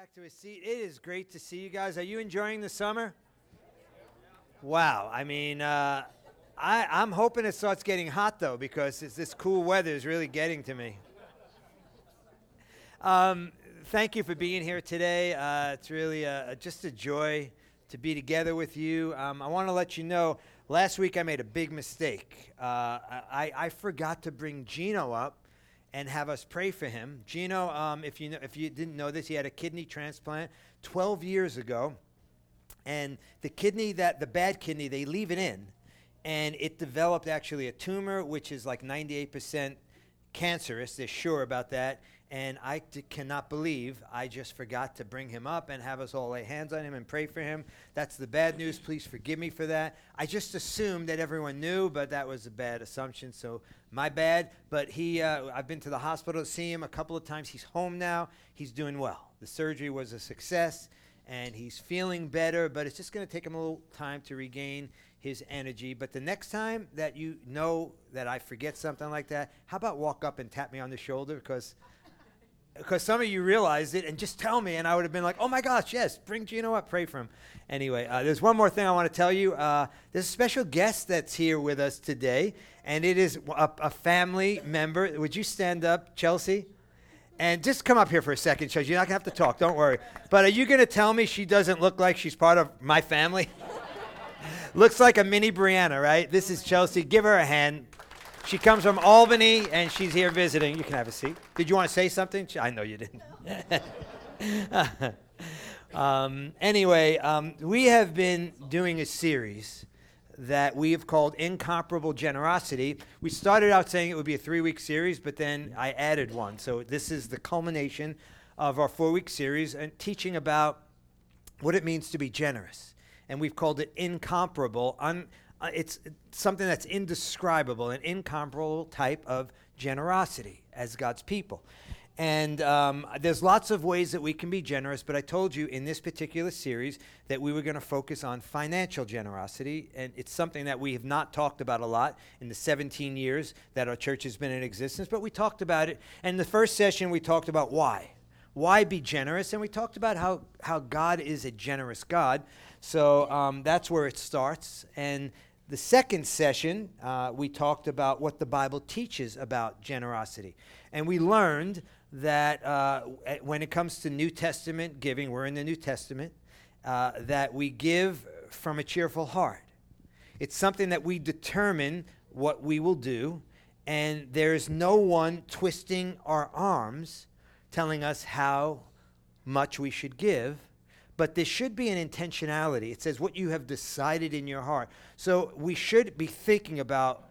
back to a seat. It is great to see you guys. Are you enjoying the summer? Wow. I mean, I'm hoping it starts getting hot, though, because this cool weather is really getting to me. Thank you for being here today. It's really just a joy to be together with you. I want to let you know, last week I made a big mistake. I forgot to bring Gino up and have us pray for him. Gino, if you didn't know this, he had a kidney transplant 12 years ago. And the bad kidney, they leave it in. And it developed actually a tumor, which is like 98% cancerous. They're sure about that. And I cannot believe I just forgot to bring him up and have us all lay hands on him and pray for him. That's the bad news. Please forgive me for that. I just assumed that everyone knew, but that was a bad assumption, so my bad. But I've been to the hospital to see him a couple of times. He's home now. He's doing well. The surgery was a success, and he's feeling better, but it's just going to take him a little time to regain his energy. But the next time that you know that I forget something like that, how about walk up and tap me on the shoulder, because some of you realized it, and just tell me, and I would have been like, oh my gosh, yes, bring Gino up, pray for him. Anyway, there's one more thing I want to tell you. There's a special guest that's here with us today, and it is a family member. Would you stand up, Chelsea? And just come up here for a second, Chelsea. You're not going to have to talk, don't worry. But are you going to tell me she doesn't look like she's part of my family? Looks like a mini Brianna, right? This is Chelsea. Give her a hand. She comes from Albany, and she's here visiting. You can have a seat. Did you want to say something? I know you didn't. Anyway, we have been doing a series that we have called Incomparable Generosity. We started out saying it would be a 3-week series, but then I added one. So this is the culmination of our 4-week series and teaching about what it means to be generous. And we've called it Incomparable. It's something that's indescribable, an incomparable type of generosity as God's people. And there's lots of ways that we can be generous, but I told you in this particular series that we were going to focus on financial generosity, and it's something that we have not talked about a lot in the 17 years that our church has been in existence, but we talked about it. And the first session we talked about why be generous, and we talked about how God is a generous God. So that's where it starts. And the second session, we talked about what the Bible teaches about generosity. And we learned that when it comes to New Testament giving, we're in the New Testament, that we give from a cheerful heart. It's something that we determine what we will do, and there's no one twisting our arms telling us how much we should give. But there should be an intentionality. It says what you have decided in your heart. So we should be thinking about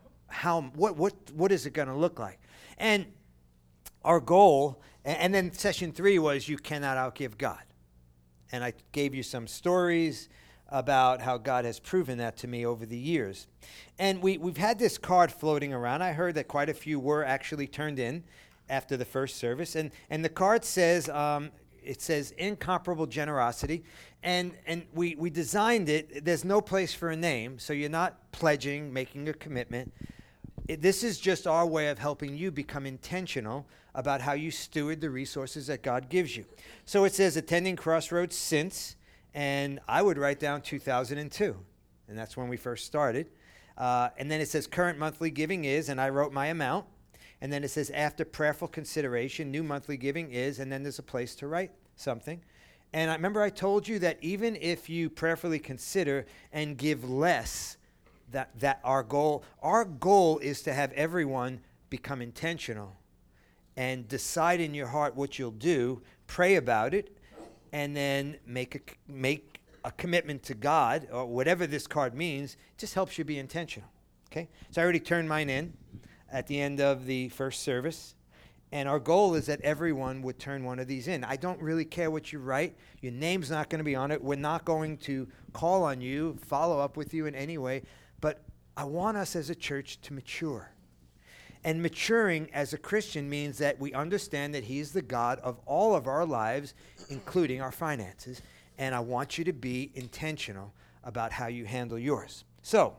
what is it going to look like. And our goal, and then session 3 was you cannot outgive God. And I gave you some stories about how God has proven that to me over the years. And we've had this card floating around. I heard that quite a few were actually turned in after the first service. And the card says, it says Incomparable Generosity, and we designed it. There's no place for a name, so you're not pledging, making a commitment. This is just our way of helping you become intentional about how you steward the resources that God gives you. So it says attending Crossroads since, and I would write down 2002, and that's when we first started. And then it says current monthly giving is, and I wrote my amount. And then it says, after prayerful consideration, new monthly giving is, and then there's a place to write something. And I remember I told you that even if you prayerfully consider and give less, that our goal is to have everyone become intentional and decide in your heart what you'll do, pray about it, and then make a commitment to God, or whatever this card means. It just helps you be intentional. Okay? So I already turned mine in at the end of the first service. And our goal is that everyone would turn one of these in. I don't really care what you write. Your name's not going to be on it. We're not going to call on you, follow up with you in any way. But I want us as a church to mature. And maturing as a Christian means that we understand that He's the God of all of our lives, including our finances. And I want you to be intentional about how you handle yours. So,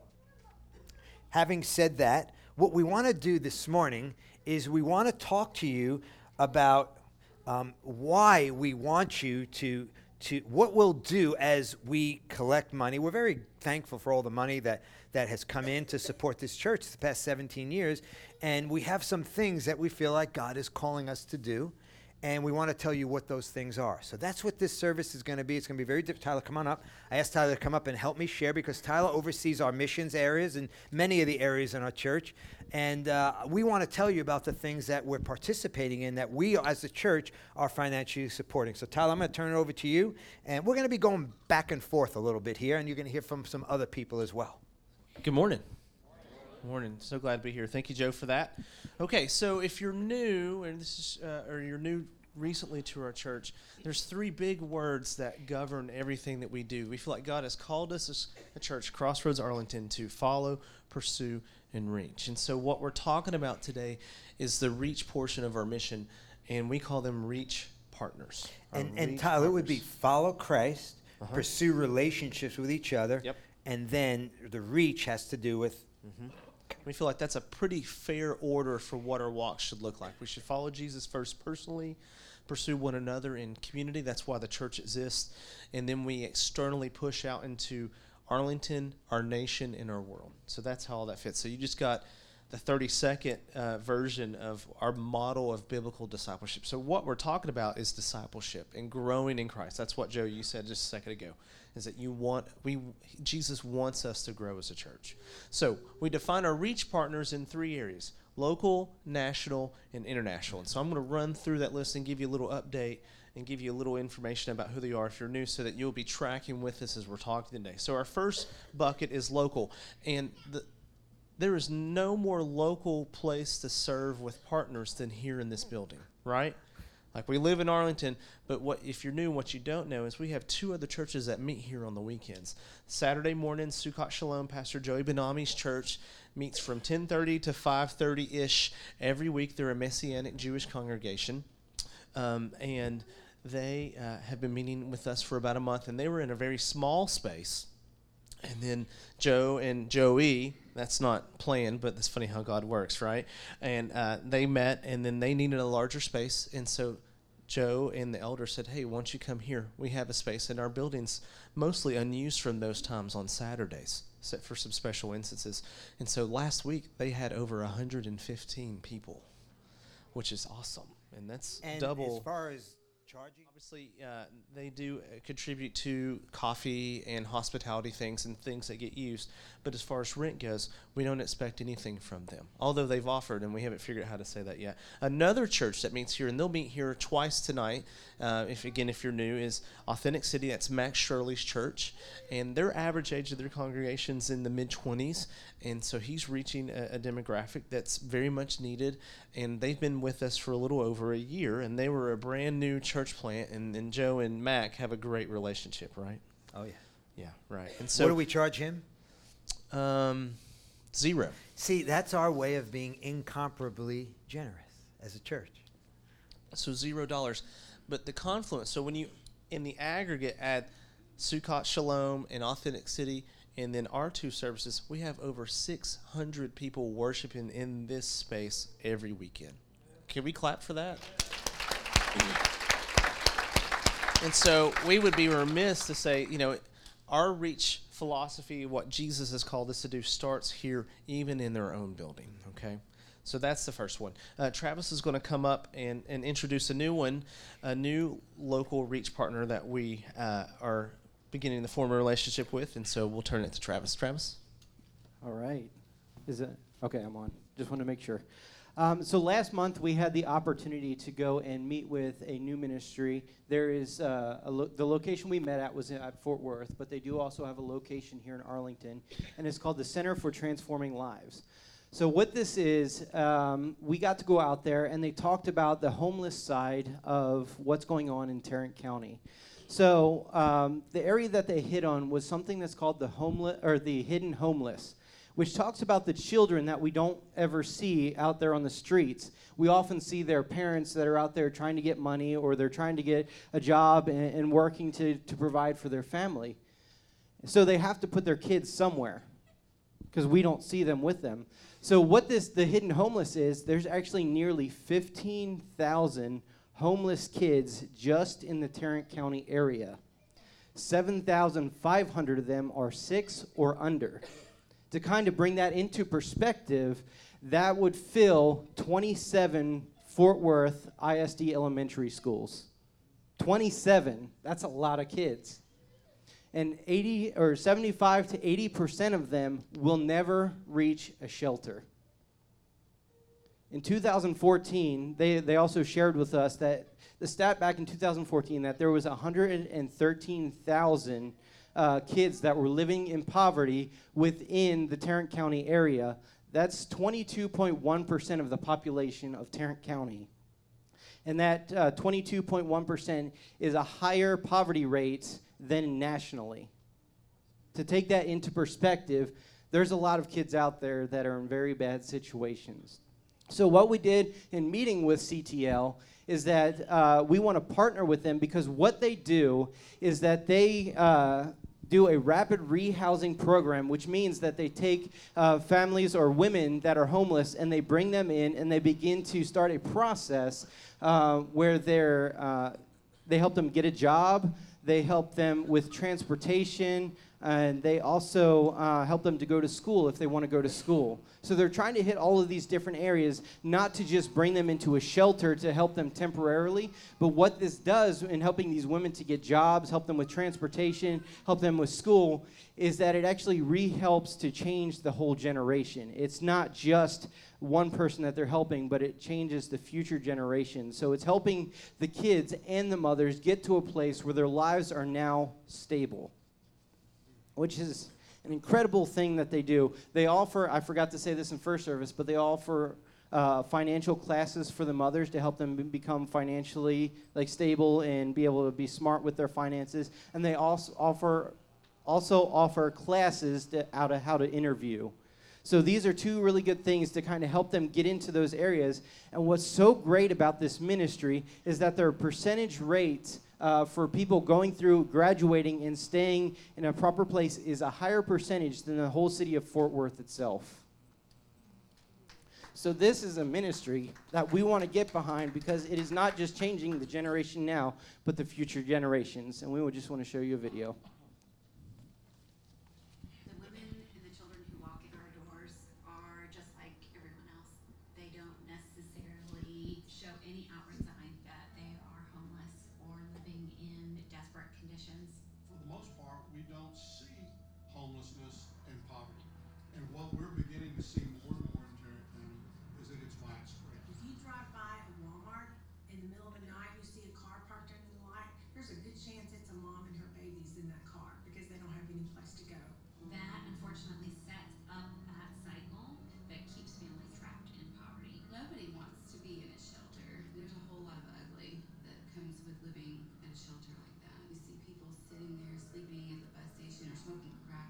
having said that, what we want to do this morning is we want to talk to you about why we want you to what we'll do as we collect money. We're very thankful for all the money that has come in to support this church the past 17 years. And we have some things that we feel like God is calling us to do. And we want to tell you what those things are. So that's what this service is going to be. It's going to be very different. Tyler, come on up. I asked Tyler to come up and help me share because Tyler oversees our missions areas and many of the areas in our church. And we want to tell you about the things that we're participating in that we as a church are financially supporting. So Tyler, I'm going to turn it over to you. And we're going to be going back and forth a little bit here. And you're going to hear from some other people as well. Good morning. Morning. So glad to be here. Thank you, Joe, for that. Okay, so if you're new, and this is, or you're new recently to our church, there's three big words that govern everything that we do. We feel like God has called us as a church, Crossroads Arlington, to follow, pursue, and reach. And so what we're talking about today is the reach portion of our mission, and we call them reach partners. And Tyler, it would be follow Christ, pursue relationships with each other, and then the reach has to do with we feel like that's a pretty fair order for what our walk should look like. We should follow Jesus first personally, pursue one another in community. That's why the church exists. And then we externally push out into Arlington, our nation, and our world. So that's how all that fits. So you just got the 30-second version of our model of biblical discipleship. So what we're talking about is discipleship and growing in Christ. That's what, Joe, you said just a second ago, is that Jesus wants us to grow as a church. So we define our reach partners in three areas: local, national, and international. And so I'm going to run through that list and give you a little update and give you a little information about who they are if you're new, so that you'll be tracking with us as we're talking today. So our first bucket is local. And there is no more local place to serve with partners than here in this building, right? Like, we live in Arlington, but if you're new, what you don't know is we have two other churches that meet here on the weekends. Saturday morning, Sukkot Shalom, Pastor Joey Benami's church meets from 10:30 to 5:30-ish every week. They're a Messianic Jewish congregation, and they have been meeting with us for about a month, and they were in a very small space. And then Joe and Joey, that's not planned, but it's funny how God works, right? And they met, and then they needed a larger space. And so Joe and the elder said, hey, why don't you come here? We have a space in our buildings, mostly unused from those times on Saturdays, except for some special instances. And so last week, they had over 115 people, which is awesome. And that's double. As far as charging? Obviously, they do contribute to coffee and hospitality things and things that get used. But as far as rent goes, we don't expect anything from them, although they've offered, and we haven't figured out how to say that yet. Another church that meets here, and they'll meet here twice tonight, if you're new, is Authentic City. That's Max Shirley's church. And their average age of their congregation's in the mid-20s. And so he's reaching a demographic that's very much needed. And they've been with us for a little over a year, and they were a brand new church plant. And Joe and Mac have a great relationship, right? Oh, yeah. Yeah, right. And so, what do we charge him? $0. See, that's our way of being incomparably generous as a church. So $0. But the confluence, so when you, in the aggregate, add Sukkot Shalom and Authentic City, and then our two services, we have over 600 people worshiping in this space every weekend. Can we clap for that? And so we would be remiss to say, our reach philosophy, what Jesus has called us to do, starts here, even in their own building, okay? So that's the first one. Travis is going to come up and introduce a new local reach partner that we are beginning to form a relationship with, and so we'll turn it to Travis. Travis? All right. Is it? Okay, I'm on. Just want to make sure. So last month we had the opportunity to go and meet with a new ministry. There is the location we met at was at Fort Worth, but they do also have a location here in Arlington, and it's called the Center for Transforming Lives. So what this is, we got to go out there, and they talked about the homeless side of what's going on in Tarrant County. So the area that they hit on was something that's called the hidden homeless, which talks about the children that we don't ever see out there on the streets. We often see their parents that are out there trying to get money, or they're trying to get a job and working to provide for their family. So they have to put their kids somewhere because we don't see them with them. So what the hidden homeless is, there's actually nearly 15,000 homeless kids just in the Tarrant County area. 7,500 of them are 6 or under. To kind of bring that into perspective, that would fill 27 Fort Worth ISD elementary schools. 27, that's a lot of kids. And 75 to 80% of them will never reach a shelter. In 2014, they also shared with us that the stat back in 2014 that there was 113,000 kids that were living in poverty within the Tarrant County area. That's 22.1% of the population of Tarrant County. And that 22.1% is a higher poverty rate than nationally. To take that into perspective, there's a lot of kids out there that are in very bad situations. So what we did in meeting with CTL is that we want to partner with them, because what they do is that they do a rapid rehousing program, which means that they take families or women that are homeless and they bring them in and they begin to start a process where they help them get a job, they help them with transportation, and they also help them to go to school if they want to go to school. So they're trying to hit all of these different areas, not to just bring them into a shelter to help them temporarily, but what this does in helping these women to get jobs, help them with transportation, help them with school, is that it actually helps to change the whole generation. It's not just one person that they're helping, but it changes the future generation. So it's helping the kids and the mothers get to a place where their lives are now stable, which is an incredible thing that they do. They offer, I forgot to say this in first service, but they offer financial classes for the mothers to help them become financially stable and be able to be smart with their finances. And they also offer classes out of how to interview. So these are two really good things to kind of help them get into those areas. And what's so great about this ministry is that their percentage rate for people going through, graduating, and staying in a proper place is a higher percentage than the whole city of Fort Worth itself. So this is a ministry that we want to get behind, because it is not just changing the generation now, but the future generations. And we would just want to show you a video. The women and the children who walk in our doors are just like everyone else. They don't necessarily show any outward sign that they are homeless or living in desperate conditions. For the most part, we don't see homelessness and poverty. And what we're beginning to see more and more in Tarrant County is that it's widespread. If you drive by a Walmart in the middle of the night, you see a car parked under the light, there's a good chance it's a mom and her babies in that car, because they don't have any place to go. That unfortunately sets up that cycle that keeps families trapped in poverty. Nobody wants to be in a shelter. There's a whole lot of ugly that comes with living in a shelter like that. You see people sitting there sleeping at the bus station or smoking crack.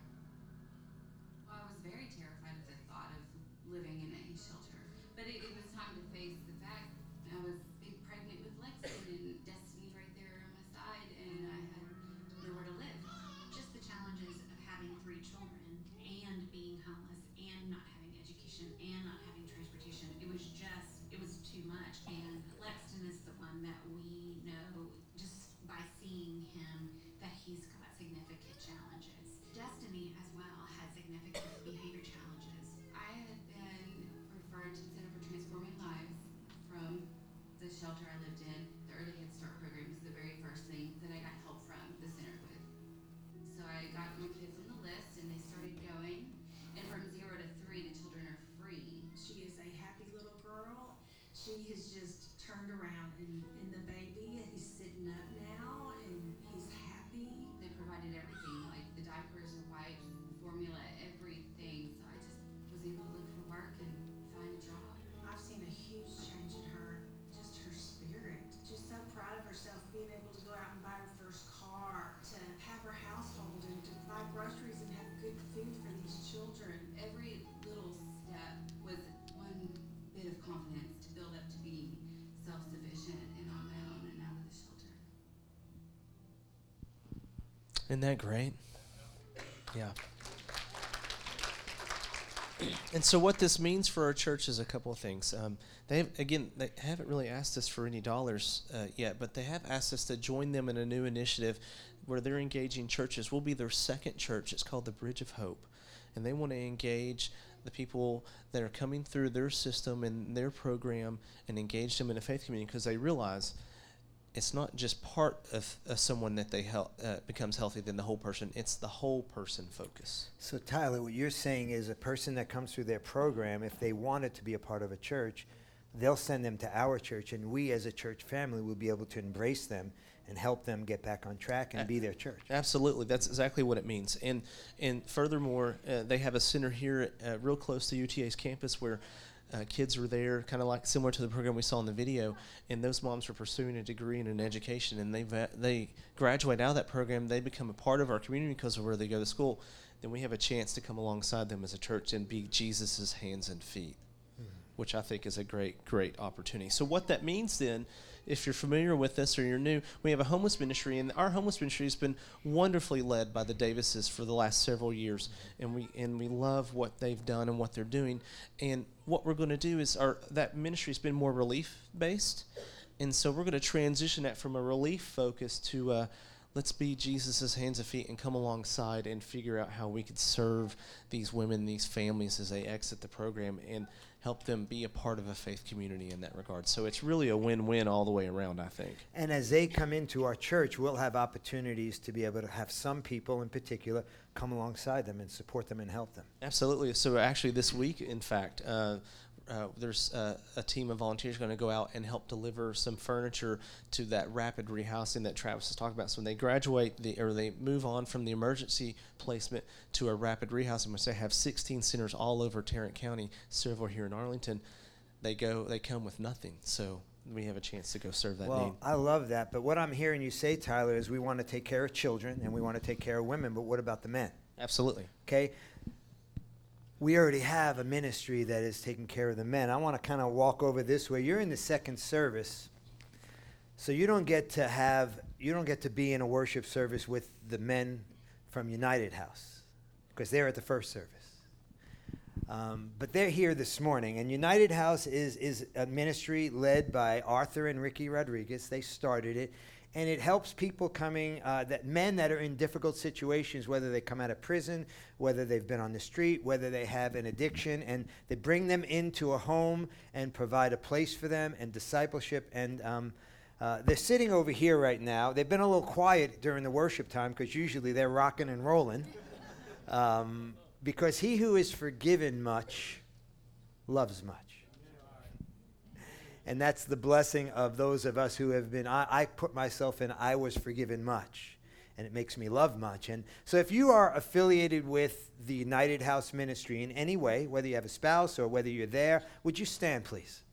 Well, I was very terrified at the thought of living in a shelter. But it was time to face the fact I was being pregnant with Lexington and Destiny's right there on my side, and I had nowhere to live. Just the challenges of having 3 children and being homeless and not having education and not having transportation. It was too much. And Lexington is the one that we know just by seeing him that he's got significant challenges. Destiny as well had significant behavior challenges. I had been referred to the Center for Transforming Lives from the shelter I lived in. The Early Head Start program was the very first thing that I got help from the center with. So I got my kids on the list and they started going. And from 0 to 3, the children are free. She is a happy little girl. She has just turned around, and the baby, he's sitting up now, and he's happy. They provided everything, like the diapers, wipes, formula, everything. So I just was able to look for work and find a job. I've seen a huge change in her, just her spirit. She's so proud of herself, being able to go out and buy her first car, to have her household, and to buy groceries and have good food for these children. Every little step was one bit of confidence to build up to being self-sufficient and on my own and out of the shelter. Isn't that great? Yeah. And so what this means for our church is a couple of things. They haven't really asked us for any dollars yet, but they have asked us to join them in a new initiative where they're engaging churches. We'll be their second church. It's called the Bridge of Hope. And they want to engage the people that are coming through their system and their program and engage them in a faith community, because they realize it's not just part of someone that they becomes healthy, then the whole person. It's the whole person focus. So Tyler, what you're saying is a person that comes through their program, if they wanted to be a part of a church, they'll send them to our church, and we as a church family will be able to embrace them and help them get back on track and be their church. Absolutely. That's exactly what it means. And furthermore, they have a center here real close to UTA's campus where kids are there, kind of like similar to the program we saw in the video, and those moms are pursuing a degree in an education, and they graduate out of that program. They become a part of our community because of where they go to school. Then we have a chance to come alongside them as a church and be Jesus's hands and feet, which I think is a great, great opportunity. So what that means then, if you're familiar with this or you're new, we have a homeless ministry, and our homeless ministry has been wonderfully led by the Davises for the last several years, and we love what they've done and what they're doing. And what we're going to do is that ministry's been more relief-based, and so we're going to transition that from a relief focus to let's be Jesus's hands and feet and come alongside and figure out how we could serve these women, these families as they exit the program, and help them be a part of a faith community in that regard. So it's really a win-win all the way around, I think. And as they come into our church, we'll have opportunities to be able to have some people in particular come alongside them and support them and help them. Absolutely. So actually this week, in fact, there's a team of volunteers going to go out and help deliver some furniture to that rapid rehousing that Travis was talking about. So when they graduate or they move on from the emergency placement to a rapid rehousing, which they have 16 centers all over Tarrant County, several here in Arlington, they come with nothing. So we have a chance to go serve that need. Well, I love that. But what I'm hearing you say, Tyler, is we want to take care of children and we want to take care of women. But what about the men? Absolutely. Okay. We already have a ministry that is taking care of the men. I want to kind of walk over this way. You're in the second service, so you don't get to be in a worship service with the men from United House because they're at the first service. But they're here this morning, and United House is a ministry led by Arthur and Ricky Rodriguez. They started it. And it helps people men that are in difficult situations, whether they come out of prison, whether they've been on the street, whether they have an addiction, and they bring them into a home and provide a place for them and discipleship. And they're sitting over here right now. They've been a little quiet during the worship time because usually they're rocking and rolling. Because he who is forgiven much loves much. And that's the blessing of those of us who have been, I put myself in, I was forgiven much. And it makes me love much. And so if you are affiliated with the United House Ministry in any way, whether you have a spouse or whether you're there, would you stand, please?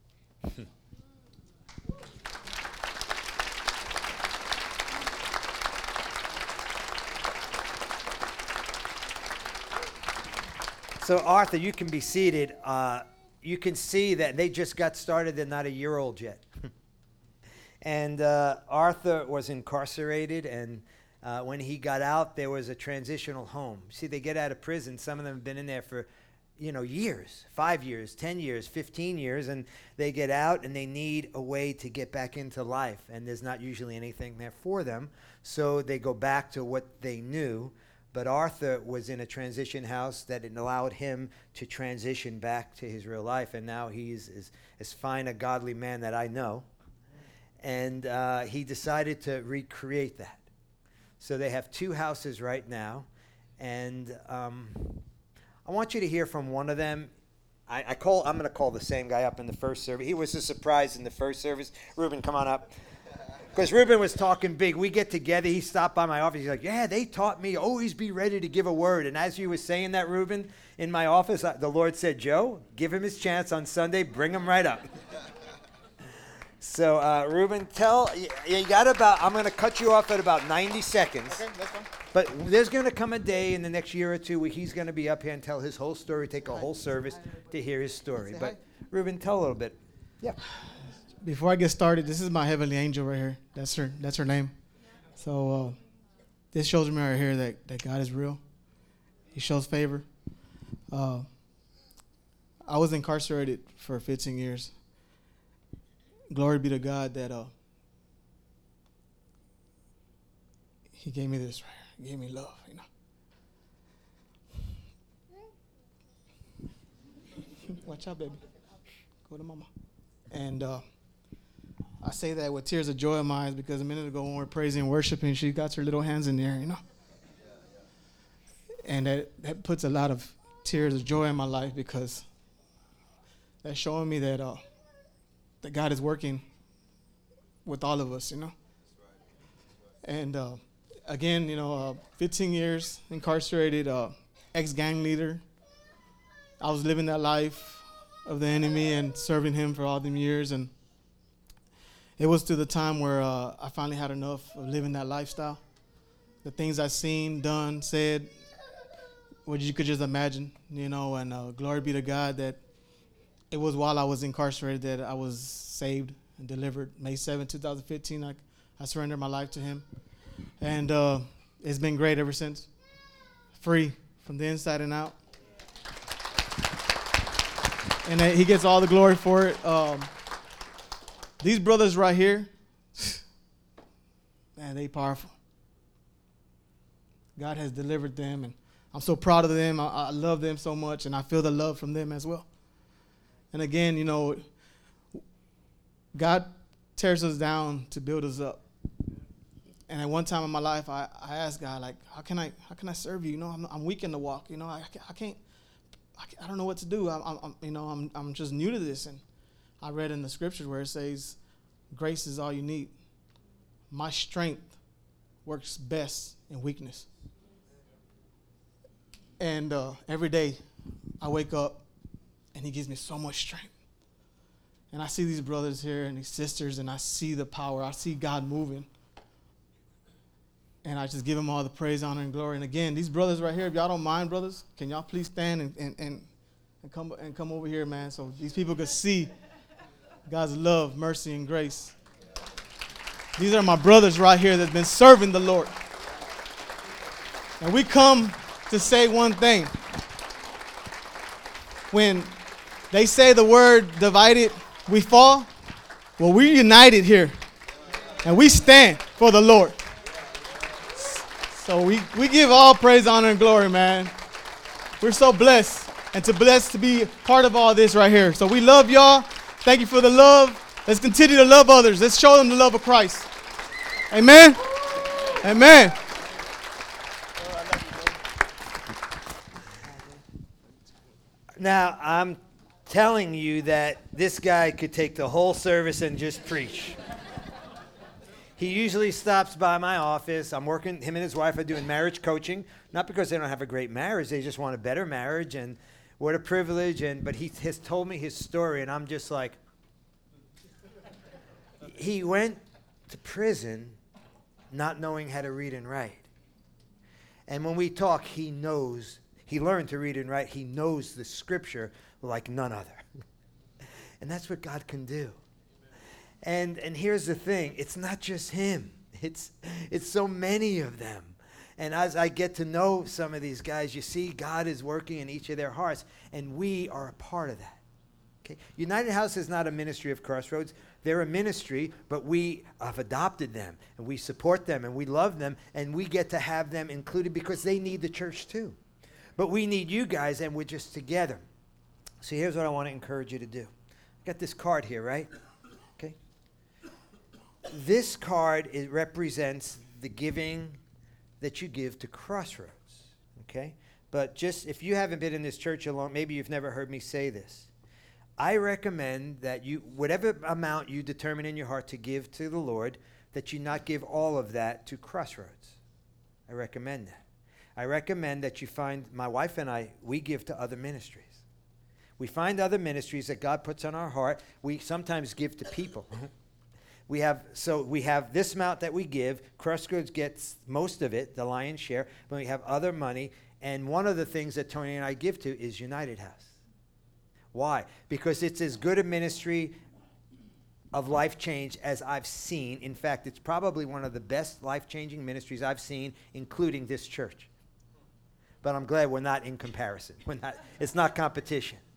So Arthur, you can be seated. You can see that they just got started. They're not a year old yet. And Arthur was incarcerated, and when he got out, there was a transitional home. See, they get out of prison. Some of them have been in there for, years, 5 years, 10 years, 15 years, and they get out, and they need a way to get back into life, and there's not usually anything there for them, so they go back to what they knew. But Arthur was in a transition house that allowed him to transition back to his real life. And now he's as fine a godly man that I know. And he decided to recreate that. So they have 2 houses right now. And I want you to hear from one of them. I'm going to call the same guy up in the first service. He was a surprise in the first service. Ruben, come on up. Because Ruben was talking big. We get together. He stopped by my office. He's like, yeah, they taught me always be ready to give a word. And as you were saying that, Ruben, in my office, the Lord said, Joe, give him his chance on Sunday. Bring him right up. So, Ruben, you got I'm going to cut you off at about 90 seconds. Okay, that's fine. But there's going to come a day in the next year or two where he's going to be up here and tell his whole story, take a whole service to hear his story. But, Ruben, tell a little bit. Yeah. Before I get started, this is my heavenly angel right here. That's her name. So this shows me right here that God is real. He shows favor. I was incarcerated for 15 years. Glory be to God that He gave me this right here. He gave me love, you know. Watch out, baby. Go to mama. And I say that with tears of joy in my eyes because a minute ago when we were praising and worshiping, she got her little hands in the air, you know. And that puts a lot of tears of joy in my life because that's showing me that that God is working with all of us, you know. And again, you know, 15 years incarcerated, ex-gang leader. I was living that life of the enemy and serving him for all them years. And it was to the time where I finally had enough of living that lifestyle. The things I've seen, done, said, what you could just imagine, you know, and glory be to God that it was while I was incarcerated that I was saved and delivered. May 7, 2015, I surrendered my life to him. And it's been great ever since. Free from the inside and out. And he gets all the glory for it. These brothers right here, man, they powerful. God has delivered them, and I'm so proud of them. I love them so much, and I feel the love from them as well. And again, you know, God tears us down to build us up. And at one time in my life, I asked God, like, how can I serve you? You know, I'm weak in the walk. You know, I don't know what to do. I'm just new to this. And I read in the scriptures where it says, grace is all you need. My strength works best in weakness. And every day I wake up and he gives me so much strength. And I see these brothers here and these sisters and I see the power. I see God moving. And I just give him all the praise, honor, and glory. And again, these brothers right here, if y'all don't mind, brothers, can y'all please stand and come over here, man, so these people could see God's love, mercy, and grace. These are my brothers right here that's been serving the Lord. And we come to say one thing. When they say the word divided, we fall. Well, we're united here. And we stand for the Lord. So we give all praise, honor, and glory, man. We're so blessed and blessed to be part of all this right here. So we love y'all. Thank you for the love. Let's continue to love others. Let's show them the love of Christ. Amen. Amen. Now, I'm telling you that this guy could take the whole service and just preach. He usually stops by my office. I'm working, him and his wife are doing marriage coaching, not because they don't have a great marriage, they just want a better marriage, and what a privilege. But he has told me his story, and I'm just like, he went to prison not knowing how to read and write. And when we talk, he learned to read and write. He knows the scripture like none other. And that's what God can do. And here's the thing, it's not just him. It's so many of them. And as I get to know some of these guys, you see God is working in each of their hearts, and we are a part of that. Okay? United House is not a ministry of Crossroads. They're a ministry, but we have adopted them, and we support them, and we love them, and we get to have them included because they need the church too. But we need you guys, and we're just together. So here's what I want to encourage you to do. I got this card here, right? Okay. This card, it represents the giving that you give to Crossroads, okay? But just if you haven't been in this church a long, maybe you've never heard me say this. I recommend that you, whatever amount you determine in your heart to give to the Lord, that you not give all of that to Crossroads. I recommend that. I recommend that you find, my wife and I, we give to other ministries. We find other ministries that God puts on our heart. We sometimes give to people. We have this amount that we give. Crossroads gets most of it, the lion's share. But we have other money. And one of the things that Tony and I give to is United House. Why? Because it's as good a ministry of life change as I've seen. In fact, it's probably one of the best life-changing ministries I've seen, including this church. But I'm glad we're not in comparison. It's not competition.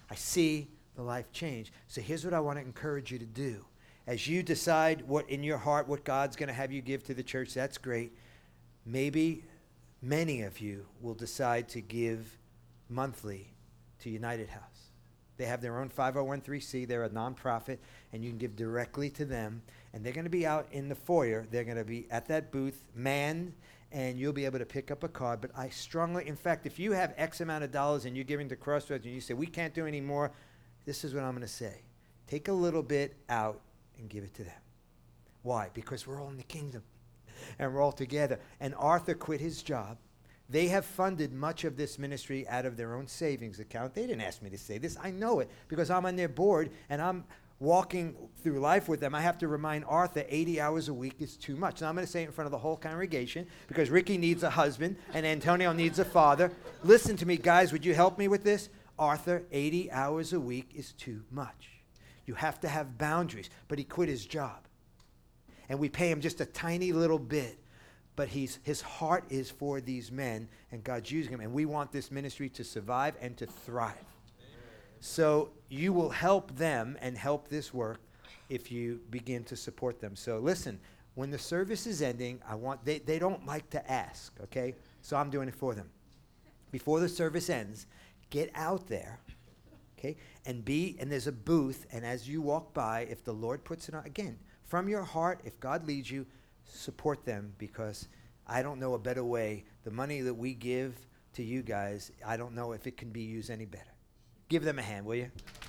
I see the life change. So here's what I want to encourage you to do. As you decide what in your heart, what God's going to have you give to the church, that's great. Maybe many of you will decide to give monthly to United House. They have their own 501(c)(3). They're a nonprofit, and you can give directly to them. And they're going to be out in the foyer. They're going to be at that booth, manned, and you'll be able to pick up a card. But I strongly, in fact, if you have X amount of dollars and you're giving to Crossroads and you say, we can't do any more, this is what I'm going to say. Take a little bit out and give it to them. Why? Because we're all in the kingdom, and we're all together. And Arthur quit his job. They have funded much of this ministry out of their own savings account. They didn't ask me to say this. I know it because I'm on their board and I'm walking through life with them. I have to remind Arthur 80 hours a week is too much. Now I'm going to say it in front of the whole congregation because Ricky needs a husband and Antonio needs a father. Listen to me, guys. Would you help me with this? Arthur, 80 hours a week is too much. You have to have boundaries. But he quit his job. And we pay him just a tiny little bit. But his heart is for these men, and God's using him. And we want this ministry to survive and to thrive. So you will help them and help this work if you begin to support them. So listen, when the service is ending, they don't like to ask, okay? So I'm doing it for them. Before the service ends, get out there, okay? And there's a booth, and as you walk by, if the Lord puts it on, again, from your heart, if God leads you, support them, because I don't know a better way. The money that we give to you guys, I don't know if it can be used any better. Give them a hand, will you?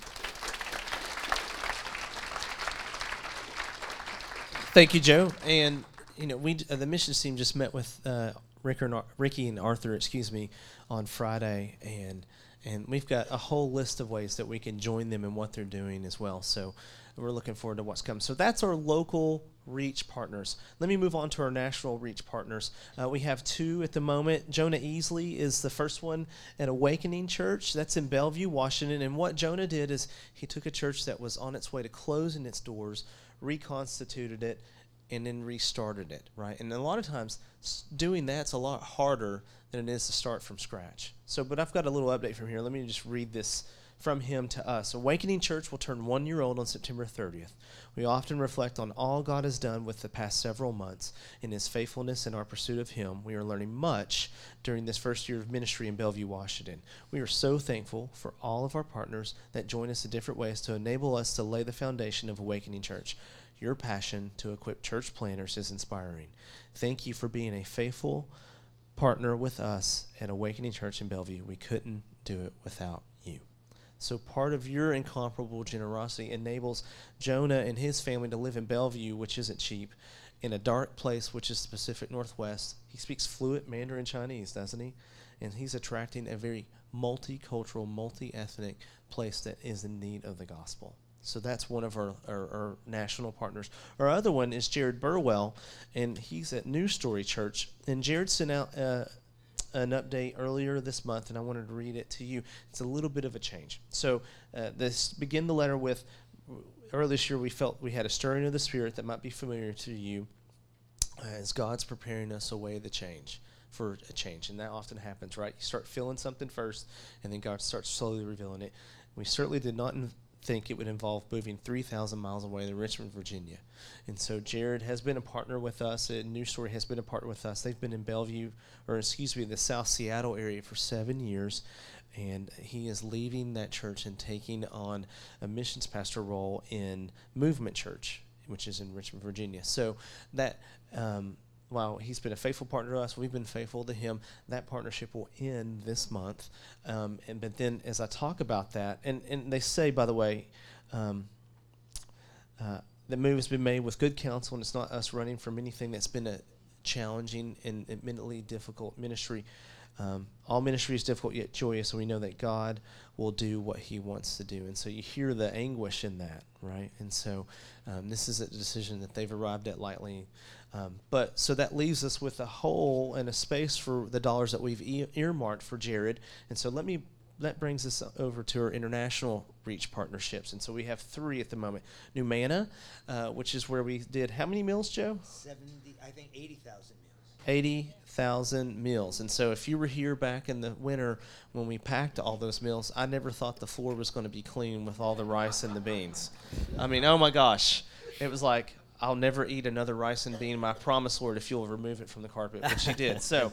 Thank you, Joe. And we the missions team just met with Ricky and Arthur, on Friday, and we've got a whole list of ways that we can join them in what they're doing as well. So we're looking forward to what's coming. So that's our local reach partners. Let me move on to our national reach partners. We have two at the moment. Jonah Easley is the first one at Awakening Church. That's in Bellevue, Washington. And what Jonah did is he took a church that was on its way to closing its doors, reconstituted it, and then restarted it, right? And a lot of times doing that's a lot harder than it is to start from scratch. But I've got a little update from here. Let me just read this from him to us. Awakening Church will turn 1 year old on September 30th. We often reflect on all God has done with the past several months in his faithfulness in our pursuit of him. We are learning much during this first year of ministry in Bellevue, Washington. We are so thankful for all of our partners that join us in different ways to enable us to lay the foundation of Awakening Church. Your passion to equip church planners is inspiring. Thank you for being a faithful partner with us at Awakening Church in Bellevue. We couldn't do it without you. So part of your incomparable generosity enables Jonah and his family to live in Bellevue, which isn't cheap, in a dark place, which is the Pacific Northwest. He speaks fluent Mandarin Chinese, doesn't he? And he's attracting a very multicultural, multi-ethnic place that is in need of the gospel. So that's one of our national partners. Our other one is Jared Burwell, and he's at New Story Church. And Jared sent out an update earlier this month, and I wanted to read it to you. It's a little bit of a change. So begin the letter with, earlier this year we felt we had a stirring of the Spirit that might be familiar to you as God's preparing us away for a change. And that often happens, right? You start feeling something first, and then God starts slowly revealing it. We certainly did not think it would involve moving 3,000 miles away to Richmond, Virginia. And so Jared has been a partner with us, and New Story has been a partner with us. They've been in the South Seattle area for 7 years, and he is leaving that church and taking on a missions pastor role in Movement Church, which is in Richmond, Virginia. So that while he's been a faithful partner to us, we've been faithful to him. That partnership will end this month. But then as I talk about that, and they say, by the way, the move has been made with good counsel, and it's not us running from anything that's been a challenging and admittedly difficult ministry. All ministry is difficult yet joyous, and we know that God will do what he wants to do. And so you hear the anguish in that, right? And so this is a decision that they've arrived at lightly. So that leaves us with a hole and a space for the dollars that we've earmarked for Jared. And so that brings us over to our international reach partnerships. And so we have 3 at the moment. New Manna, which is where we did how many meals, Joe? 70, I think 80,000 meals. 80,000 meals. And so if you were here back in the winter when we packed all those meals, I never thought the floor was going to be clean with all the rice and the beans. I mean, oh my gosh. It was like, I'll never eat another rice and bean. I promise, Lord, if you'll remove it from the carpet, which you did. So,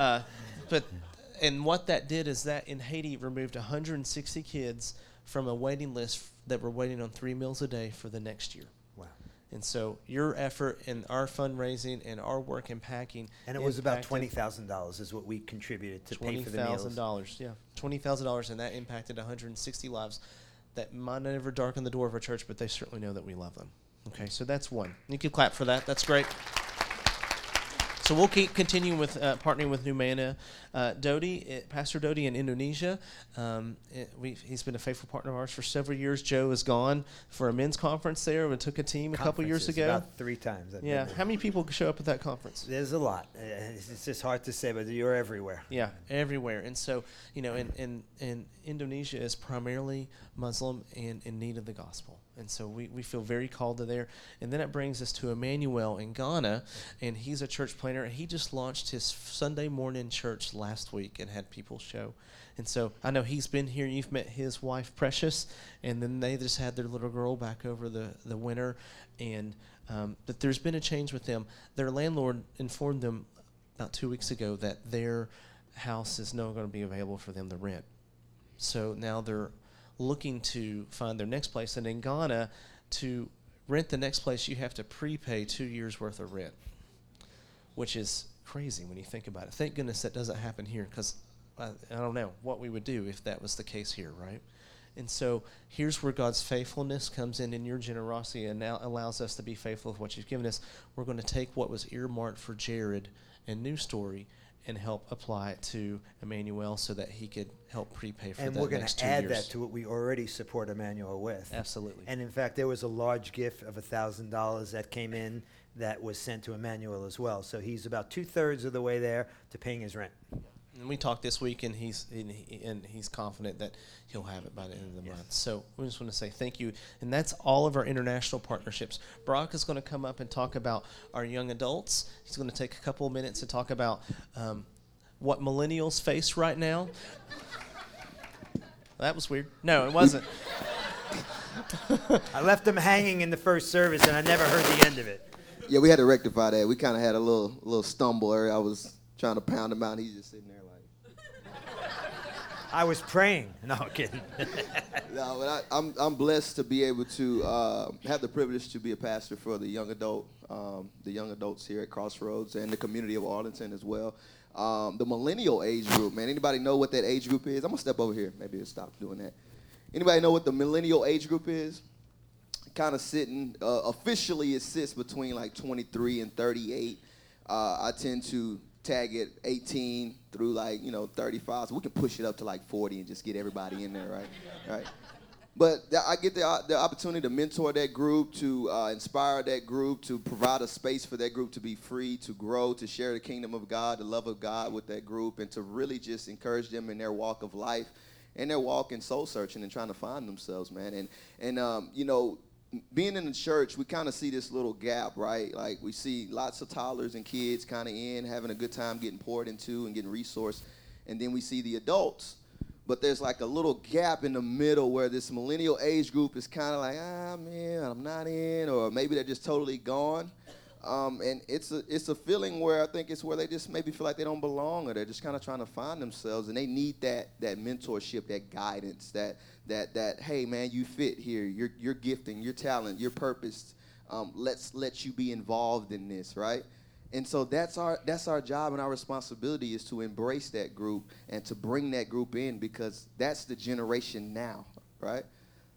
and what that did is that in Haiti removed 160 kids from a waiting list that were waiting on 3 meals a day for the next year. Wow. And so your effort and our fundraising and our work in packing. And it was about $20,000 is what we contributed to pay for the meals. $20,000, yeah. $20,000, and that impacted 160 lives that might never darken the door of our church, but they certainly know that we love them. Okay, so that's one. You can clap for that. That's great. So we'll keep continuing with partnering with Numana. Pastor Dodi in Indonesia, he's been a faithful partner of ours for several years. Joe has gone for a men's conference there and took a team a couple years ago. About 3 times. Yeah. How many people show up at that conference? There's a lot. It's just hard to say, but you're everywhere. Yeah, everywhere. And so, and Indonesia is primarily Muslim and in need of the gospel. And so we feel very called to there. And then it brings us to Emmanuel in Ghana, and he's a church planner. And he just launched his Sunday morning church last week and had people show. And so I know he's been here. You've met his wife, Precious, and then they just had their little girl back over the winter. And that there's been a change with them. Their landlord informed them about 2 weeks ago that their house is no going to be available for them to rent. So now they're looking to find their next place. And in Ghana, to rent the next place, you have to prepay 2 years' worth of rent, which is crazy when you think about it. Thank goodness that doesn't happen here, because I don't know what we would do if that was the case here, right? And so here's where God's faithfulness comes in your generosity, and now allows us to be faithful with what you've given us. We're going to take what was earmarked for Jared and New Story and help apply it to Emmanuel so that he could help prepay for and that we're going next to 2 add years. that to what we already support Emmanuel with. Absolutely. And in fact, there was a large gift of $1,000 that came in that was sent to Emmanuel as well. So he's about 2/3 of the way there to paying his rent. And we talked this week, and he's confident that he'll have it by the end of the month. So we just want to say thank you. And that's all of our international partnerships. Brock is going to come up and talk about our young adults. He's going to take a couple of minutes to talk about what millennials face right now. That was weird. No, it wasn't. I left him hanging in the first service, and I never heard the end of it. Yeah, we had to rectify that. We kind of had a little stumble there. I was trying to pound him out, and he's just sitting there like. I was praying. No, I'm kidding. No, but I'm blessed to be able to have the privilege to be a pastor for the young adults here at Crossroads and the community of Arlington as well. The millennial age group, man. Anybody know what that age group is? I'm gonna step over here. Maybe I'll stop doing that. Anybody know what the millennial age group is? Kind of sitting officially, it sits between like 23 and 38. I tend to tag it 18 through 35, so we can push it up to like 40 and just get everybody in there, right? But I get the opportunity to mentor that group, to inspire that group, to provide a space for that group to be free, to grow, to share the kingdom of God, the love of God with that group, and to really just encourage them in their walk of life and their walk in soul searching and trying to find themselves, man. And being in the church, we kind of see this little gap, right? Like we see lots of toddlers and kids kind of having a good time, getting poured into and getting resourced. And then we see the adults. But there's like a little gap in the middle where this millennial age group is kind of like, man, I'm not in. Or maybe they're just totally gone. And it's a feeling where I think it's where they just maybe feel like they don't belong, or they're just kind of trying to find themselves, and they need that mentorship, that guidance, that hey man, you fit here, your gifting, your talent, your purpose. Let's let you be involved in this, right? And so that's our job, and our responsibility is to embrace that group and to bring that group in, because that's the generation now, right?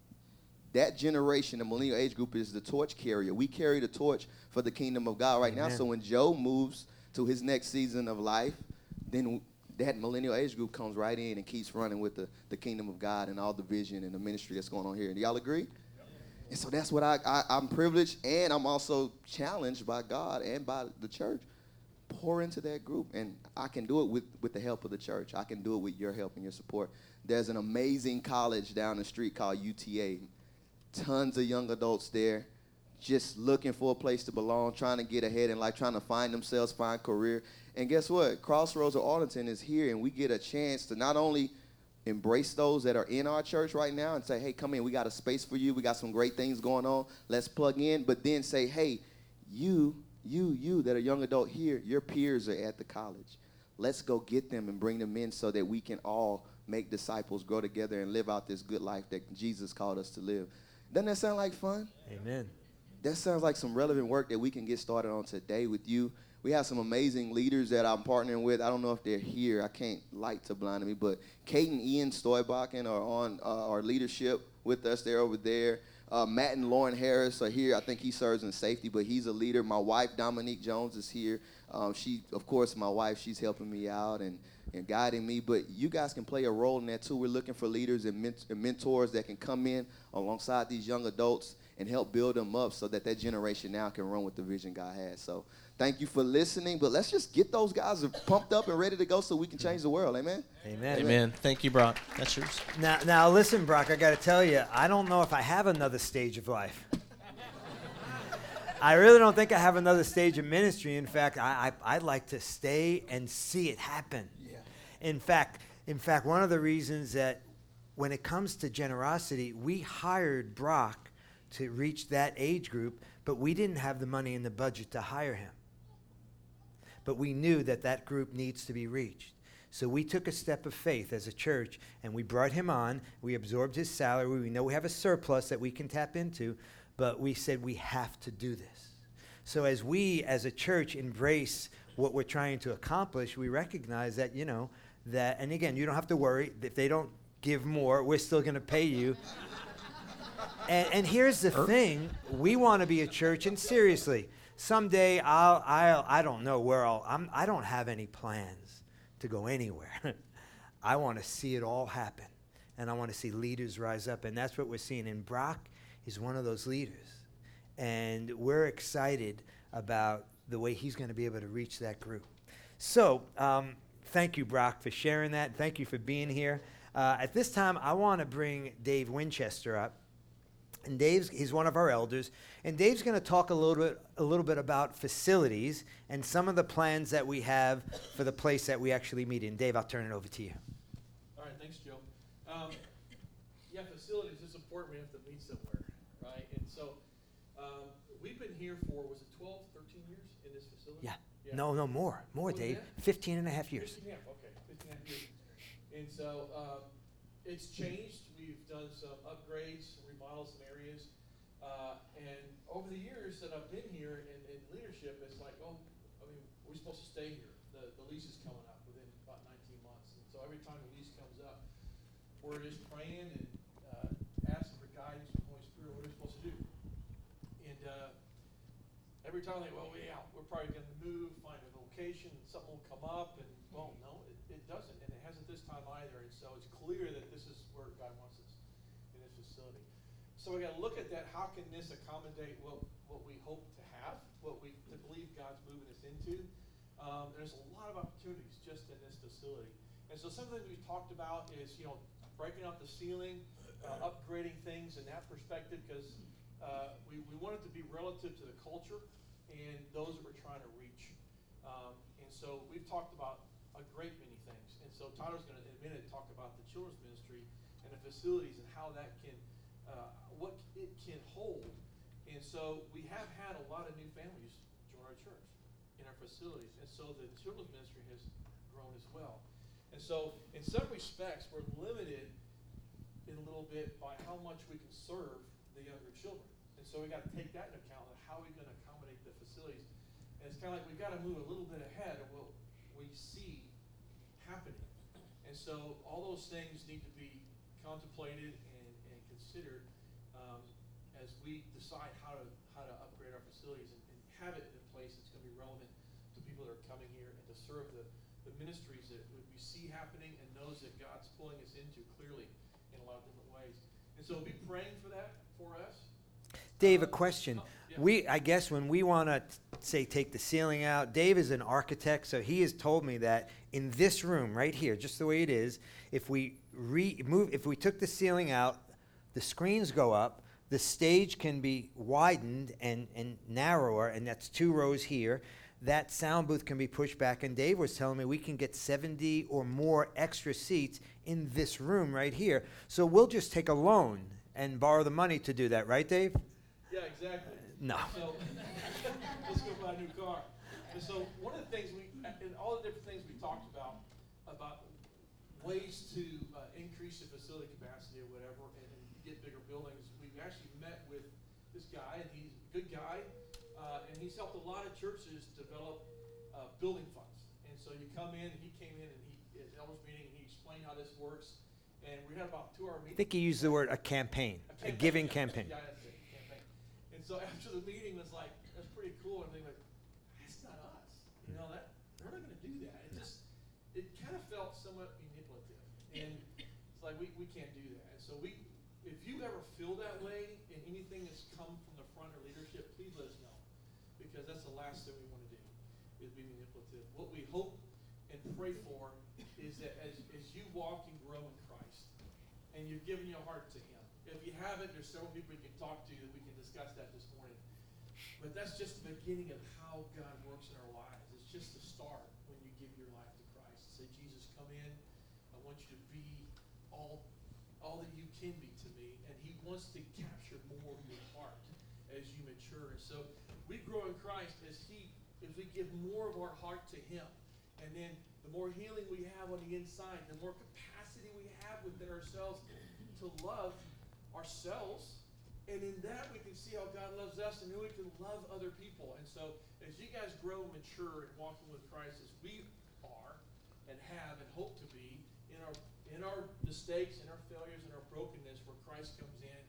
That generation, the millennial age group, is the torch carrier. We carry the torch for the kingdom of God right now. So when Joe moves to his next season of life, then that millennial age group comes right in and keeps running with the kingdom of God and all the vision and the ministry that's going on here. Do y'all agree? Yep. And so that's what I'm privileged, and I'm also challenged by God and by the church. Pour into that group, and I can do it with the help of the church. I can do it with your help and your support. There's an amazing college down the street called UTA. Tons of young adults there, just looking for a place to belong, trying to get ahead in life, trying to find themselves, find career. And guess what? Crossroads of Arlington is here, and we get a chance to not only embrace those that are in our church right now and say, hey, come in, we got a space for you, we got some great things going on, let's plug in, but then say, hey, you that are young adult here, your peers are at the college. Let's go get them and bring them in so that we can all make disciples, grow together, and live out this good life that Jesus called us to live. Doesn't that sound like fun? Amen. That sounds like some relevant work that we can get started on today with you. We have some amazing leaders that I'm partnering with. I don't know if they're here. I can't light to blind me, but Kate and Ian Stoybakken are on our leadership with us. They're over there. Matt and Lauren Harris are here. I think he serves in safety, but he's a leader. My wife, Dominique Jones, is here. She, of course, my wife, she's helping me out and guiding me. But you guys can play a role in that, too. We're looking for leaders and mentors that can come in alongside these young adults and help build them up so that generation now can run with the vision God has. So thank you for listening. But let's just get those guys pumped up and ready to go so we can change the world. Amen? Amen. Amen. Thank you, Brock. That's yours. Now listen, Brock, I got to tell you, I don't know if I have another stage of life. I really don't think I have another stage of ministry. In fact, I'd like to stay and see it happen. Yeah. In fact, one of the reasons that when it comes to generosity, we hired Brock to reach that age group, but we didn't have the money in the budget to hire him. But we knew that group needs to be reached. So we took a step of faith as a church, and we brought him on. We absorbed his salary. We know we have a surplus that we can tap into, but we said we have to do this. So as we, as a church, embrace what we're trying to accomplish, we recognize that, and again, you don't have to worry. If they don't give more, we're still going to pay you. And here's the thing: we want to be a church, and seriously, someday I don't know where I don't have any plans to go anywhere. I want to see it all happen, and I want to see leaders rise up, and that's what we're seeing. And Brock is one of those leaders, and we're excited about the way he's going to be able to reach that group. So thank you, Brock, for sharing that. Thank you for being here. At this time, I want to bring Dave Winchester up. And he's one of our elders, and Dave's going to talk a little bit about facilities and some of the plans that we have for the place that we actually meet in. Dave, I'll turn it over to you. All right, thanks, Joe. Facilities is important. We have to meet somewhere, right? And so we've been here for, was it 12, 13 years in this facility? Yeah. No, more, Dave. 15 and a half years. 15 and a half, okay, 15 and a half years. And so it's changed. We've done some upgrades, remodeled some areas. And over the years that I've been here in leadership, it's like, we're supposed to stay here. The lease is coming up within about 19 months. And so every time the lease comes up, we're just praying and asking for guidance from the Holy Spirit, what we're supposed to do. And every time I think, we're probably going to move, find a location, something will come up, and no, it doesn't. And it hasn't this time either. And so it's clear that this is where God wants us in this facility. So we got to look at that. How can this accommodate what we hope to have, what we believe God's moving us into? There's a lot of opportunities just in this facility. And so something we've talked about is, breaking up the ceiling, upgrading things in that perspective, because we want it to be relative to the culture and those that we're trying to reach. And so we've talked about a great many things. And so Tyler's going to, in a minute, talk about the children's ministry and the facilities and how that can what it can hold. And so we have had a lot of new families join our church in our facilities. And so the children's ministry has grown as well. And so in some respects, we're limited in a little bit by how much we can serve the younger children. And so we got to take that into account, and how are we going to accommodate the facilities. And it's kind of like we've got to move a little bit ahead of what we see happening. And so all those things need to be contemplated and considered as we decide how to upgrade our facilities and have it in a place that's going to be relevant to people that are coming here and to serve the ministries that we see happening and those that God's pulling us into clearly in a lot of different ways. And so be praying for that for us. Dave, a question. I guess when we want to say take the ceiling out, Dave is an architect, so he has told me that in this room right here, just the way it is, if we took the ceiling out, the screens go up, The stage can be widened and narrower, and that's 2 rows here. That sound booth can be pushed back, and Dave was telling me we can get 70 or more extra seats in this room right here. So we'll just take a loan and borrow the money to do that, right, Dave? Yeah, exactly. No. So let's go buy a new car. And so one of the things and all the different things we talked about ways to increase the facility capacity or whatever and get bigger buildings, we actually met with this guy, and he's a good guy, and he's helped a lot of churches develop building funds. And so you come in, and he came in, and at elders meeting, and he explained how this works. And we had about 2 hour meeting. I think he used the word a campaign, a giving campaign. Yeah, that's it, campaign. And so after the meeting was like, that's pretty cool. And they went, that's not us. You know, that we're not going to do that. It kind of felt somewhat manipulative. And it's like, we can't do that. And so if you ever feel that way in anything that's come from the front or leadership, please let us know. Because that's the last thing we want to do, is be manipulative. What we hope and pray for is that as you walk and grow in Christ, and you're giving your heart to Him. If you haven't, there's several people you can talk to that we can discuss that this morning. But that's just the beginning of how God works in our lives. It's just the start when you give your life to Christ. Say, Jesus, come in. I want you to be all that you can be to me. And He wants to capture more of your heart as you mature. And so we grow in Christ as we give more of our heart to Him. And then the more healing we have on the inside, the more capacity we have within ourselves to love ourselves. And in that we can see how God loves us, and then we can love other people. And so as you guys grow and mature and walking with Christ as we are and have and hope to be in our mistakes, in our failures, in our brokenness, where Christ comes in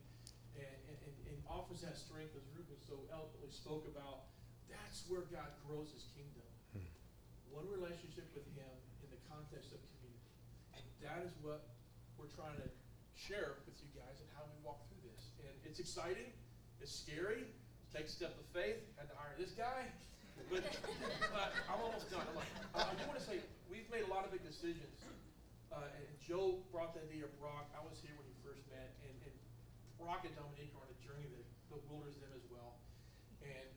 and offers that strength, as Ruben so eloquently spoke about, that's where God grows His kingdom. One relationship with Him in the context of community. And that is what we're trying to share with you guys and how we walk through this. And it's exciting. It's scary. It takes a step of faith. Had to hire this guy. But I'm almost done. I do want to say, we've made a lot of big decisions. And Joe brought the idea of Brock. I was here when he first met. And Brock and Dominique are on a journey that wilders them as well. And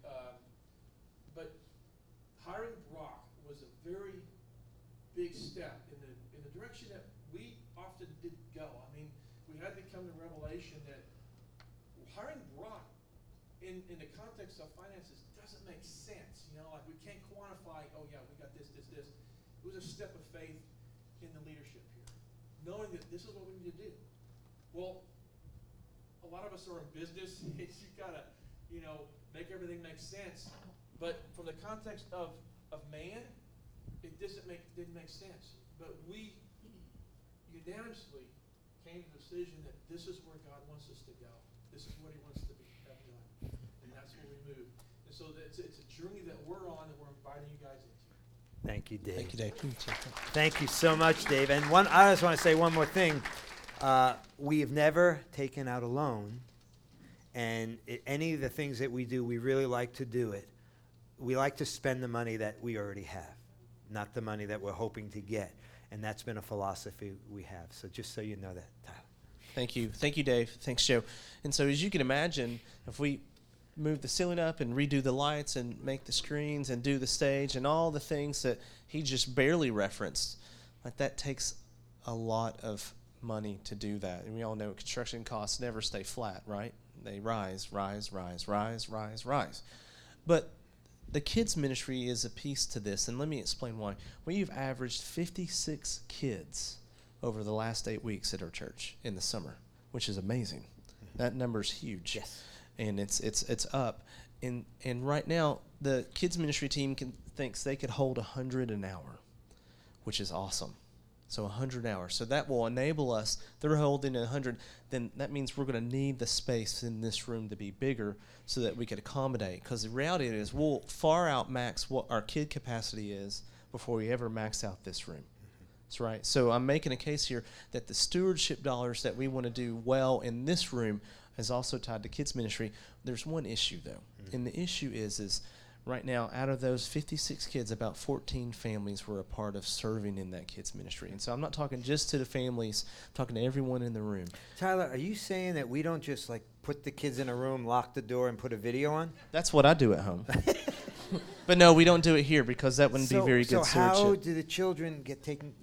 but hiring Brock was a very big step in the direction that we often didn't go. I mean, we had to come to revelation that hiring Brock in the context of finances doesn't make sense. You know, like we can't quantify, oh yeah, we got this. It was a step of faith in the leadership here, knowing that this is what we need to do. Well, a lot of us are in business. You gotta, make everything make sense. But from the context of man, it didn't make sense. But we unanimously came to the decision that this is where God wants us to go. This is what He wants to have done. And that's where we move. And so it's a journey that we're on that we're inviting you guys into. Thank you, Dave. Thank you, Dave. Thank you so much, Dave. And I just want to say one more thing. We have never taken out a loan. And any of the things that we do, we really like to do it. We like to spend the money that we already have, not the money that we're hoping to get. And that's been a philosophy we have. So just so you know that, Tyler. Thank you. Thank you, Dave. Thanks, Joe. And so as you can imagine, if we move the ceiling up and redo the lights and make the screens and do the stage and all the things that he just barely referenced, like that takes a lot of money to do that. And we all know construction costs never stay flat, right? They rise. But the kids ministry is a piece to this, and let me explain why. We've averaged 56 kids over the last 8 weeks at our church in the summer, which is amazing. Mm-hmm. That number's huge. Yes. And it's up. And right now, the kids ministry team thinks they could hold 100 an hour, which is awesome. So 100 hours. So that will enable us. They're holding 100. Then that means we're going to need the space in this room to be bigger so that we can accommodate. Because the reality is we'll far out max what our kid capacity is before we ever max out this room. Mm-hmm. That's right. So I'm making a case here that the stewardship dollars that we want to do well in this room is also tied to kids ministry. There's one issue, though. Mm-hmm. And the issue is Right now, out of those 56 kids, about 14 families were a part of serving in that kids' ministry. And so I'm not talking just to the families, I'm talking to everyone in the room. Tyler, are you saying that we don't just like put the kids in a room, lock the door, and put a video on? That's what I do at home. But no, we don't do it here because that wouldn't be very good So how stewardship. do the children get taken,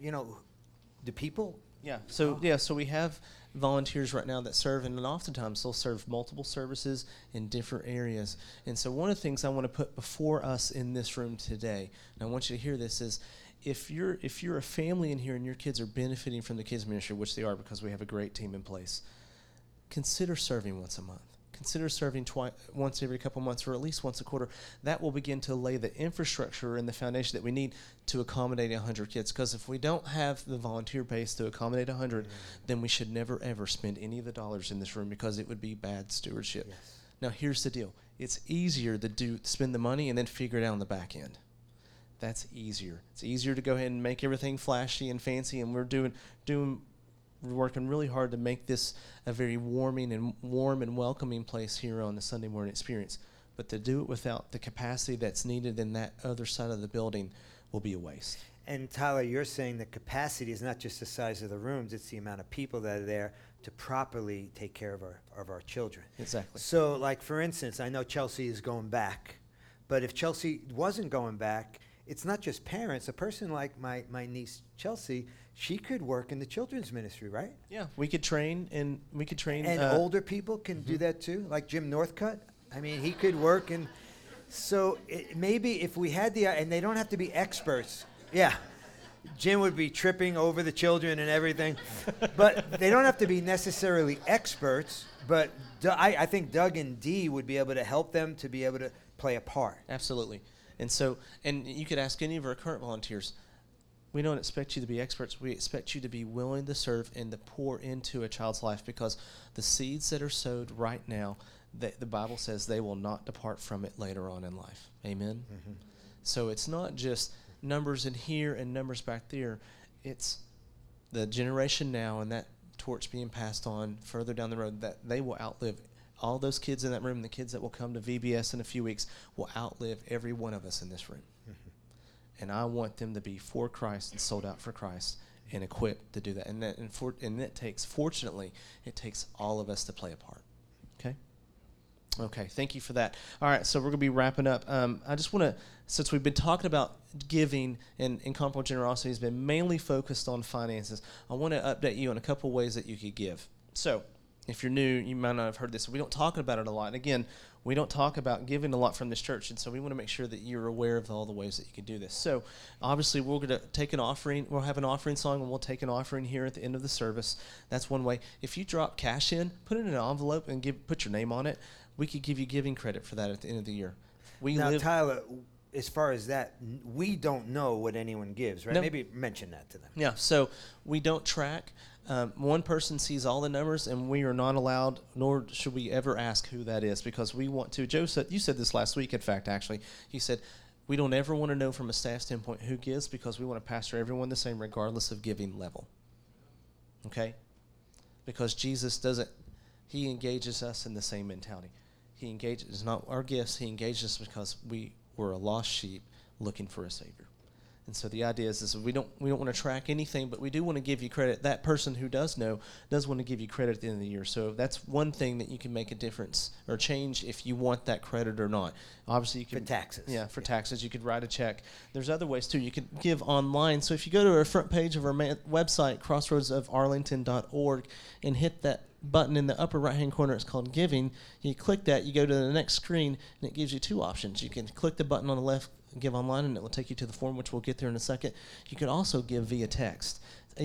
do people? Yeah. So so we have volunteers right now that serve, and oftentimes they'll serve multiple services in different areas. And so one of the things I want to put before us in this room today, and I want you to hear this, is if you're a family in here and your kids are benefiting from the kids ministry, which they are because we have a great team in place, consider serving once a month. Consider serving once every couple months or at least once a quarter. That will begin to lay the infrastructure and the foundation that we need to accommodate 100 kids. Because if we don't have the volunteer base to accommodate 100, then we should never, ever spend any of the dollars in this room because it would be bad stewardship. Yes. Now, here's the deal. It's easier to spend the money and then figure it out on the back end. That's easier. It's easier to go ahead and make everything flashy and fancy, and we're working really hard to make this a very warm and welcoming place here on the Sunday morning experience. But to do it without the capacity that's needed in that other side of the building will be a waste. And Tyler, you're saying the capacity is not just the size of the rooms, it's the amount of people that are there to properly take care of our children. Exactly. So, like, for instance, I know Chelsea is going back, but if Chelsea wasn't going back, it's not just parents. A person like my niece Chelsea, she could work in the children's ministry, right? Yeah, we could train. And older people can do that too, like Jim Northcutt. I mean, he could work, and so maybe if we had and they don't have to be experts. Yeah, Jim would be tripping over the children and everything, but they don't have to be necessarily experts. But I think Doug and Dee would be able to help them to be able to play a part. Absolutely. And you could ask any of our current volunteers, we don't expect you to be experts. We expect you to be willing to serve and to pour into a child's life, because the seeds that are sowed right now, the Bible says they will not depart from it later on in life. Amen? Mm-hmm. So it's not just numbers in here and numbers back there. It's the generation now and that torch being passed on further down the road, that they will outlive all those kids in that room. The kids that will come to VBS in a few weeks will outlive every one of us in this room. Mm-hmm. And I want them to be for Christ and sold out for Christ and equipped to do that. And that takes, fortunately, it takes all of us to play a part. Okay? Okay, thank you for that. All right, so we're going to be wrapping up. I just want to, since we've been talking about giving and incomparable generosity has been mainly focused on finances, I want to update you on a couple ways that you could give. So, if you're new, you might not have heard this. We don't talk about it a lot. And again, we don't talk about giving a lot from this church, and so we want to make sure that you're aware of all the ways that you can do this. So, obviously, we're going to take an offering. We'll have an offering song, and we'll take an offering here at the end of the service. That's one way. If you drop cash in, put it in an envelope and put your name on it. We could give you giving credit for that at the end of the year. Tyler, as far as that, we don't know what anyone gives, right? No. Maybe mention that to them. Yeah, so we don't track. One person sees all the numbers, and we are not allowed, nor should we ever ask who that is, because we want to. Joe said, you said this last week, in fact, actually. He said, we don't ever want to know from a staff standpoint who gives, because we want to pastor everyone the same regardless of giving level. Okay? Because Jesus doesn't, he engages us in the same mentality. He engages not our gifts, he engages us because we were a lost sheep looking for a Savior. And so the idea is we don't want to track anything, but we do want to give you credit. That person who does know does want to give you credit at the end of the year. So that's one thing that you can make a difference or change if you want that credit or not. Obviously, you can. For taxes. Yeah, for taxes. You could write a check. There's other ways, too. You could give online. So if you go to our front page of our website, crossroadsofarlington.org, and hit that button in the upper right-hand corner, it's called Giving. You click that, you go to the next screen, and it gives you two options. You can click the button on the left, give online, and it will take you to the form, which we'll get there in a second. You can also give via text.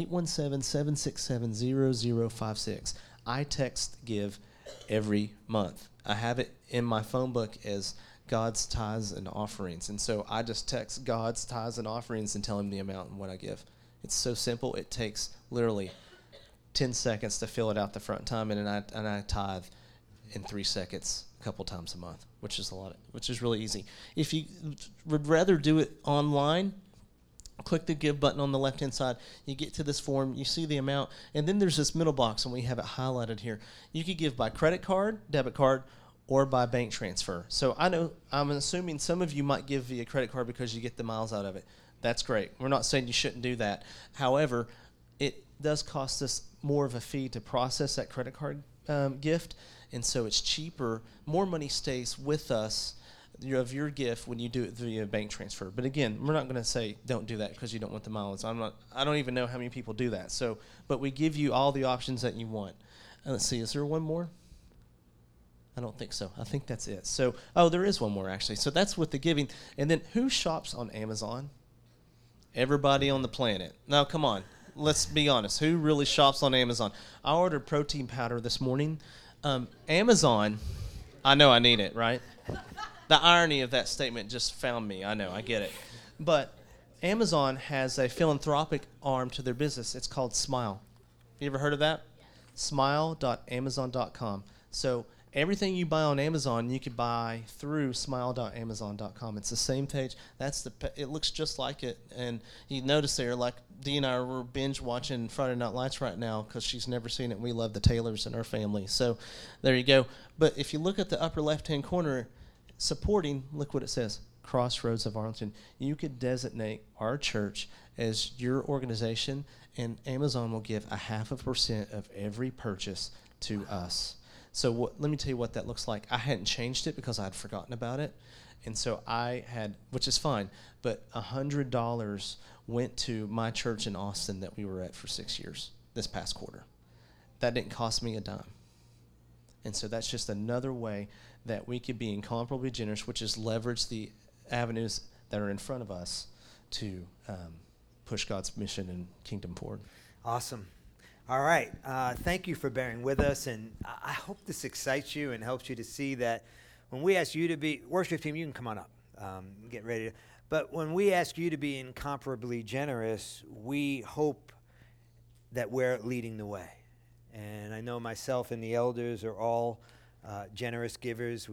817-767-0056. I text give every month. I have it in my phone book as God's tithes and offerings. And so I just text God's tithes and offerings and tell him the amount and what I give. It's so simple. It takes literally 10 seconds to fill it out the front time, and I tithe in 3 seconds a couple times a month, which is really easy. If you would rather do it online, click the give button on the left-hand side. You get to this form, you see the amount, and then there's this middle box, and we have it highlighted here. You could give by credit card, debit card, or by bank transfer. So I'm assuming some of you might give via credit card because you get the miles out of it. That's great. We're not saying you shouldn't do that. However, it does cost us more of a fee to process that credit card gift, and so it's cheaper. More money stays with us of your gift when you do it via bank transfer. But again, we're not going to say don't do that because you don't want the miles. I don't even know how many people do that. So, but we give you all the options that you want. Let's see, is there one more? I don't think so. I think that's it. So, there is one more actually. So that's with the giving. And then who shops on Amazon? Everybody on the planet. Now, come on. Let's be honest. Who really shops on Amazon? I ordered protein powder this morning. Amazon, I know I need it, right? The irony of that statement just found me. I know, I get it. But Amazon has a philanthropic arm to their business. It's called Smile. You ever heard of that? Smile.amazon.com. So everything you buy on Amazon, you could buy through smile.amazon.com. It's the same page. It looks just like it. And you notice there, like Dee and I were binge watching Friday Night Lights right now because she's never seen it. We love the Taylors in our family. So there you go. But if you look at the upper left-hand corner, supporting, look what it says, Crossroads of Arlington. You could designate our church as your organization, and Amazon will give 0.5% of every purchase to us. So let me tell you what that looks like. I hadn't changed it because I'd forgotten about it. And so I had, which is fine, but $100 went to my church in Austin that we were at for 6 years this past quarter. That didn't cost me a dime. And so that's just another way that we could be incomparably generous, which is leverage the avenues that are in front of us to push God's mission and kingdom forward. Awesome. All right. Thank you for bearing with us, and I hope this excites you and helps you to see that when we ask you to be, worship team, you can come on up, get ready. But when we ask you to be incomparably generous, we hope that we're leading the way. And I know myself and the elders are all generous givers.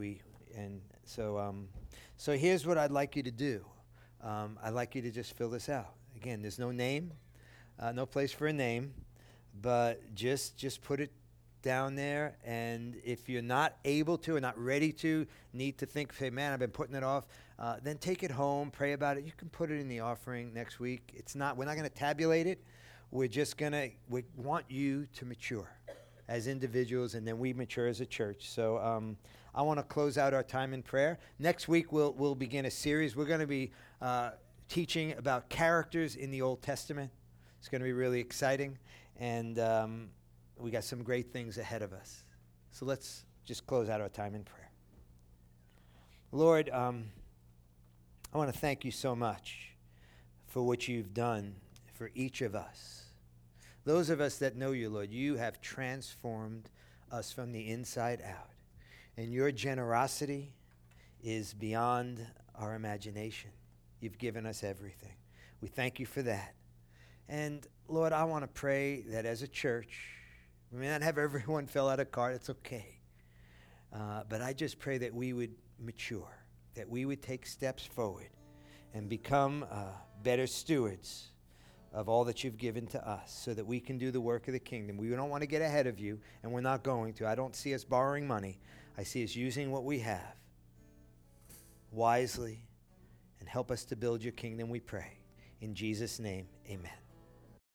So here's what I'd like you to do. I'd like you to just fill this out. Again, there's no name, no place for a name. But just put it down there, and if you're not able to or not ready to, need to think, say, man, I've been putting it off, then take it home, pray about it. You can put it in the offering next week. We're not going to tabulate it. We want you to mature as individuals, and then we mature as a church. So I want to close out our time in prayer. Next week, we'll begin a series. We're going to be teaching about characters in the Old Testament. It's going to be really exciting. And we got some great things ahead of us. So let's just close out our time in prayer. Lord, I want to thank you so much for what you've done for each of us. Those of us that know you, Lord, you have transformed us from the inside out. And your generosity is beyond our imagination. You've given us everything. We thank you for that. And Lord, I want to pray that as a church, we may not have everyone fill out a card, it's okay. But I just pray that we would mature, that we would take steps forward and become better stewards of all that you've given to us so that we can do the work of the kingdom. We don't want to get ahead of you, and we're not going to. I don't see us borrowing money. I see us using what we have wisely and help us to build your kingdom, we pray. In Jesus' name, amen.